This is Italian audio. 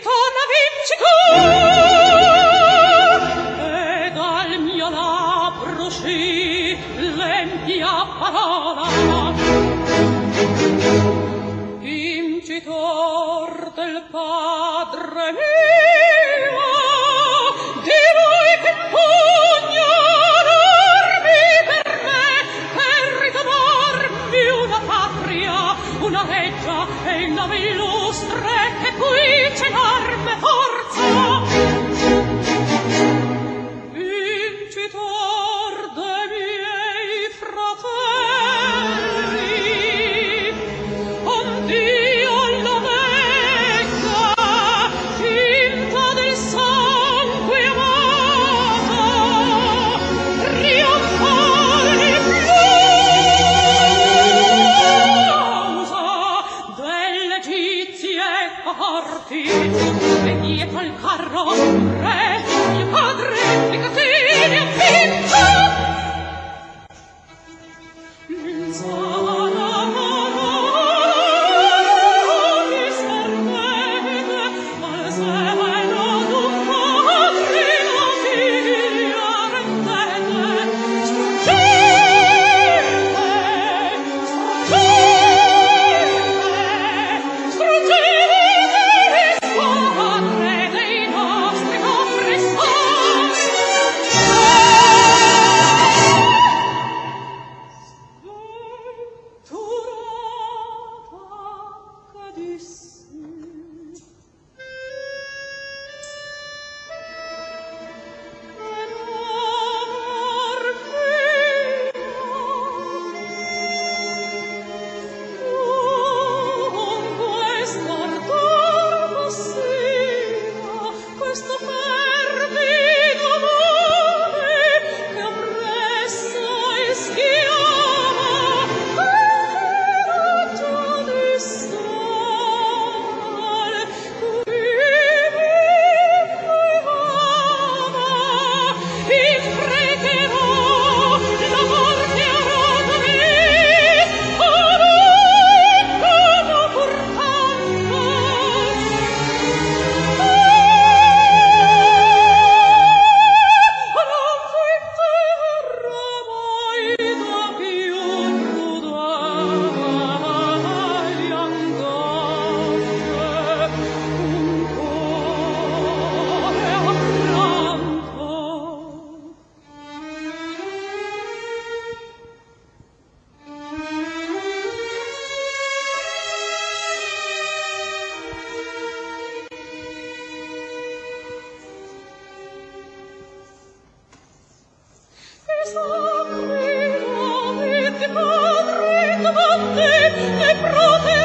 torna vinci tu, e dal mio labbro uscì l'empia parola. Vincitor del padre mio, di lui che pugno dormi per me, per ritornarmi una patria, una reggia e il nome illustre che qui c'è enorme forza. Vincitor dei miei fratelli, ond'io lo venga, finta del sangue amato, trionfare causa delle egizie forti, e dietro il carro re, mio padre, di catene ha vinto. L'insana mi scarpete, al seno d'un padre la figlia rendete. Struggete, squadre dei nostri oppressori. Questo perfido amore che oppressa e schiava, raggio di sale, qui mi privava, impregherò la morte a rotoli, a lui come portando. Padre, e prote